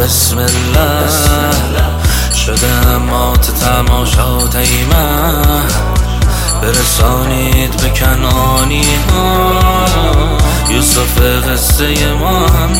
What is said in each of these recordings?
بسم الله شده مات تماشای من، برسانید به کنعانی ها یوسف قصه ما هم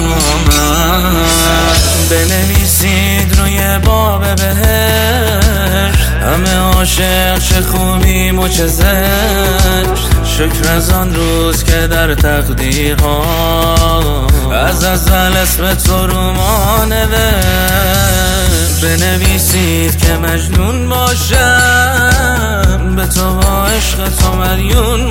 بنویسید روی باب بهشت، همه عاشق چه خوبیم و چه زشت. شکر از آن روز که در تقدیرها از ازل اسم تو رو ما نوشت. بنویسید که مجنون باشم، به تو با عشق تو مدیون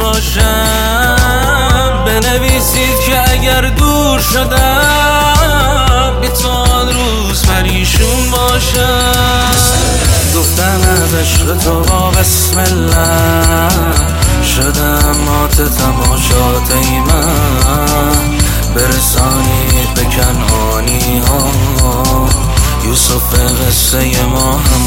باشم. بنویسید که اگر دور شدم بی تو آن روز پریشون باشم. گفتم از عشق تو با بسم الله شدم مات تماشای من، برسانید به کنعانی ها یوسف قصه ما هم.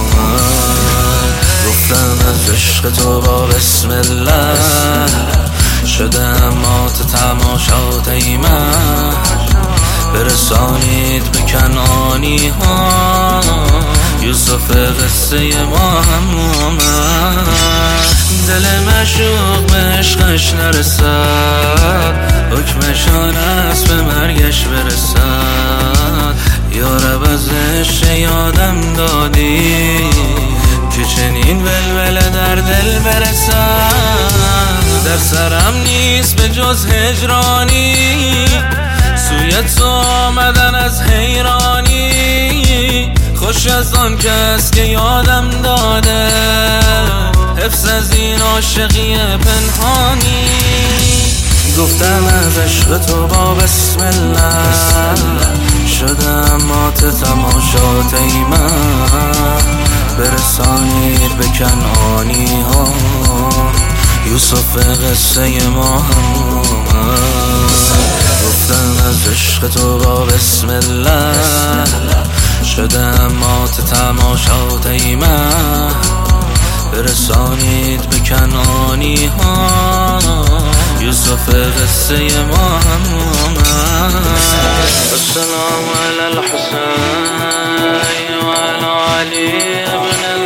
گفتم از عشق تو با بسم الله شدم مات تماشای من، برسانید به کنعانی ها یوسف قصه ما هم. دل مشوق به عشقش نرسد، حکمشان است به مرگش برسد. یارب از عشق یادم دادی که چنین ولوله در دل برسد. در سرم نیست به جز هجرانی، سوی تو آمدن از حیرانی. خوش از آن کس که یادم داده حفظ از این عاشقی پنهانی. گفتم از عشق تو با بسم الله شدم مات تماشای من، برسانید به کنعانی ها یوسف قصه ما هم. گفتم از عشق تو با بسم الله شدم مات تماشای من، برسانید به کنعانی ها یوسف قصه ما هم. السلام علی الحسین و علی علی ابن